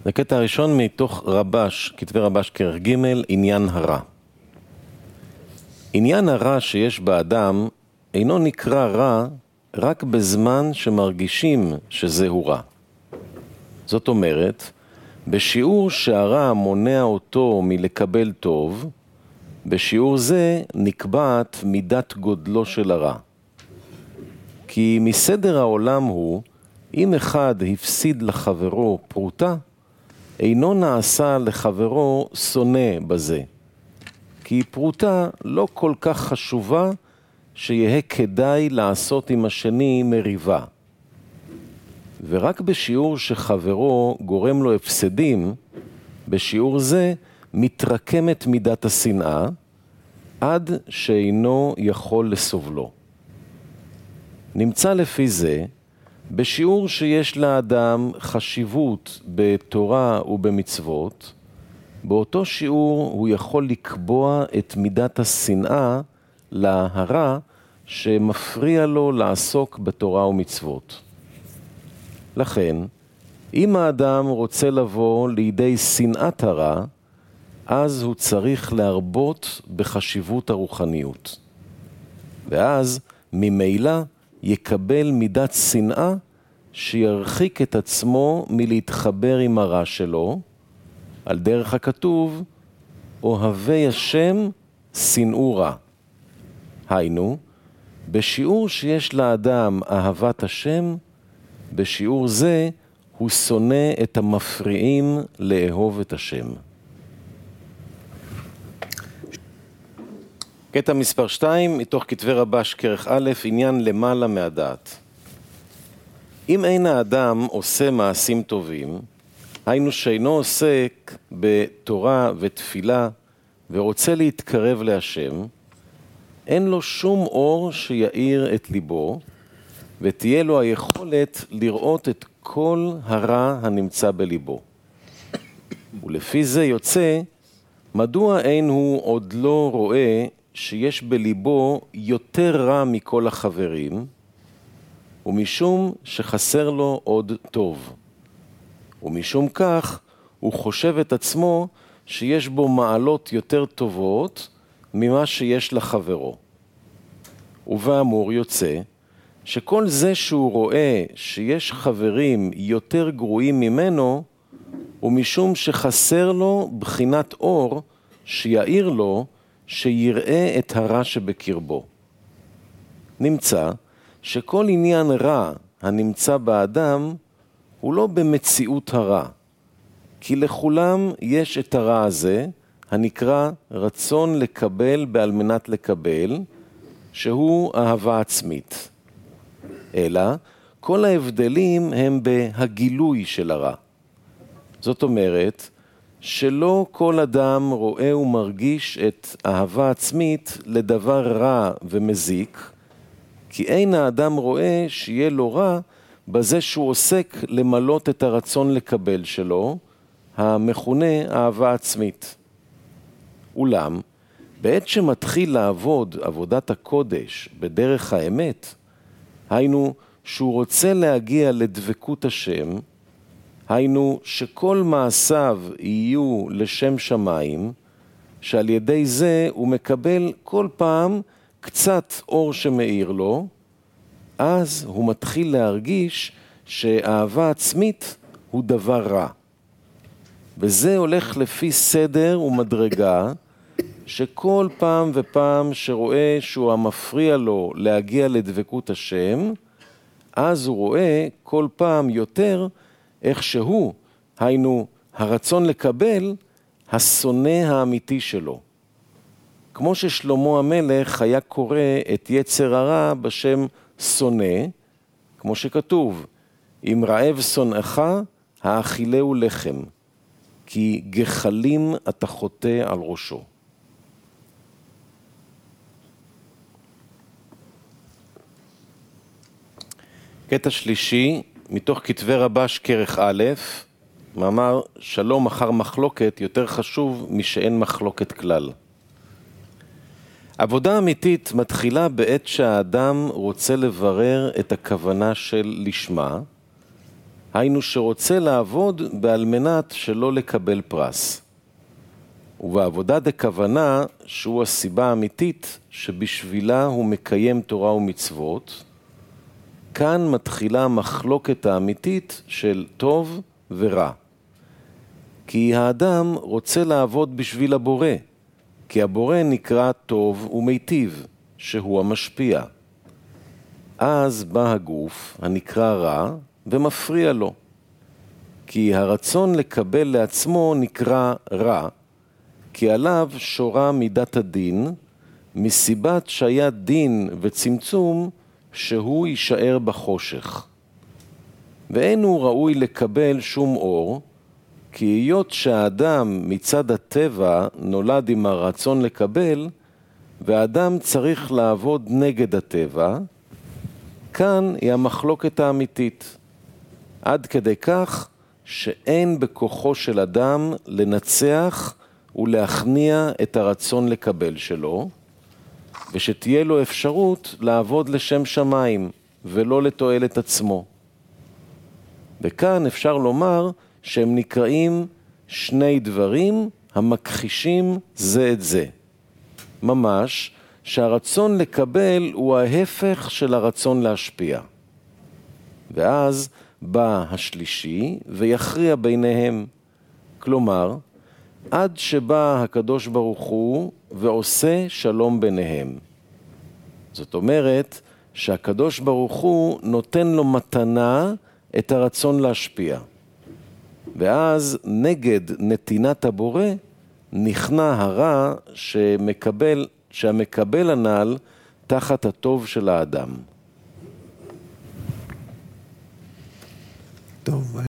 זה קטע הראשון מתוך רבש, כתבי רבש כרך ג', עניין הרע. עניין הרע שיש באדם אינו נקרא רע רק בזמן שמרגישים שזהו רע. זאת אומרת, בשיעור שהרע מונע אותו מלקבל טוב, בשיעור זה נקבעת מידת גודלו של הרע. כי מסדר העולם הוא, אם אחד הפסיד לחברו פרוטה, אינו נעשה לחברו שונא בזה. כי פרוטה לא כל כך חשובה שיהיה כדאי לעשות עם השני מריבה. ורק בשיעור שחברו גורם לו הפסדים, בשיעור זה מתרקמת מידת השנאה, עד שאינו יכול לסובלו. נמצא לפי זה, בשיעור שיש לאדם חשיבות בתורה ובמצוות, באותו שיעור הוא יכול לקבוע את מידת השנאה להרע שמפריע לו לעסוק בתורה ומצוות. לכן, אם האדם רוצה לבוא לידי שנאת הרע, אז הוא צריך להרבות בחשיבות הרוחניות. ואז ממילא יקבל מידת שנאה שירחיק את עצמו מלהתחבר עם הרע שלו, על דרך הכתוב, אוהבי השם שנאו רע. היינו, בשיעור שיש לאדם אהבת השם, בשיעור זה הוא שונא את המפריעים לאהוב את השם. קטע מספר 2, מתוך כתבי רבש כרך א', עניין למעלה מהדעת. אם אין האדם עושה מעשים טובים, היינו שאינו עוסק בתורה ותפילה ורוצה להתקרב להשם, אין לו שום אור שיאיר את ליבו, ותהיה לו היכולת לראות את כל הרע הנמצא בליבו. ולפי זה יוצא, מדוע אין הוא עוד לא רואה שיש בליבו יותר רע מכל החברים, ומשום שחסר לו עוד טוב. ומשום כך הוא חושב את עצמו שיש בו מעלות יותר טובות ממה שיש לחברו. ובאמור יוצא שכל זה שהוא רואה שיש חברים יותר גרועים ממנו, ומשום שחסר לו בחינת אור שיעיר לו שיראה את הרע שבקרבו. נמצא שכל עניין רע הנמצא באדם הוא לא במציאות הרע, כי לכולם יש את הרע הזה, הנקרא רצון לקבל בעל מנת לקבל, שהוא אהבה עצמית. אלא כל ההבדלים הם בהגילוי של הרע. זאת אומרת, שלא כל אדם רואה ומרגיש את אהבה עצמית לדבר רע ומזיק, כי אין האדם רואה שיהיה לו רע בזה שהוא עוסק למלות את הרצון לקבל שלו, המכונה אהבה עצמית. אולם, בעת שמתחיל לעבוד עבודת הקודש בדרך האמת, היינו שהוא רוצה להגיע לדבקות השם, היינו שכל מעשיו יהיו לשם שמיים, שעל ידי זה הוא מקבל כל פעם קצת אור שמאיר לו, אז הוא מתחיל להרגיש שאהבה עצמית הוא דבר רע. וזה הולך לפי סדר ומדרגה, שכל פעם ופעם שרואה שהוא המפריע לו להגיע לדבקות השם, אז הוא רואה כל פעם יותר איך שהוא, היינו הרצון לקבל, השונא האמיתי שלו. כמו ששלמה המלך היה קורא את יצר הרע בשם שונא, כמו שכתוב, אם רעב שונאך, האכילהו לחם, כי גחלים אתה חוטא על ראשו. קטע שלישי, מתוך כתבי רבש כרך א', מאמר שלום אחר מחלוקת יותר חשוב משאין מחלוקת כלל. עבודה אמיתית מתחילה בעת שהאדם רוצה לברר את הכוונה של לשמה, היינו שרוצה לעבוד על מנת שלא לקבל פרס. ובעבודה דכוונה, שהוא הסיבה האמיתית שבשבילה הוא מקיים תורה ומצוות, כאן מתחילה המחלוקת האמיתית של טוב ורע. כי האדם רוצה לעבוד בשביל הבורא, כי הבורא נקרא טוב ומיטיב, שהוא המשפיע. אז בא הגוף הנקרא רע ומפריע לו. כי הרצון לקבל לעצמו נקרא רע, כי עליו שורה מידת הדין, מסיבת שהיה דין וצמצום שהוא יישאר בחושך. ואין הוא ראוי לקבל שום אור, כי היות שהאדם מצד הטבע נולד עם הרצון לקבל, והאדם צריך לעבוד נגד הטבע, כאן היא המחלוקת האמיתית. עד כדי כך שאין בכוחו של אדם לנצח ולהכניע את הרצון לקבל שלו, ושתהיה לו אפשרות לעבוד לשם שמיים ולא לתועלת עצמו. וכאן אפשר לומר שהם נקראים שני דברים המכחישים זה את זה. ממש שהרצון לקבל הוא ההפך של הרצון להשפיע. ואז בא השלישי ויכריע ביניהם. כלומר, עד שבא הקדוש ברוך הוא ועושה שלום ביניהם. זאת אומרת שהקדוש ברוך הוא נותן לו מתנה את הרצון להשפיע. ואז נגד נתינת הבורא נכנע הרע שהמקבל הנ"ל תחת הטוב של האדם. טוב.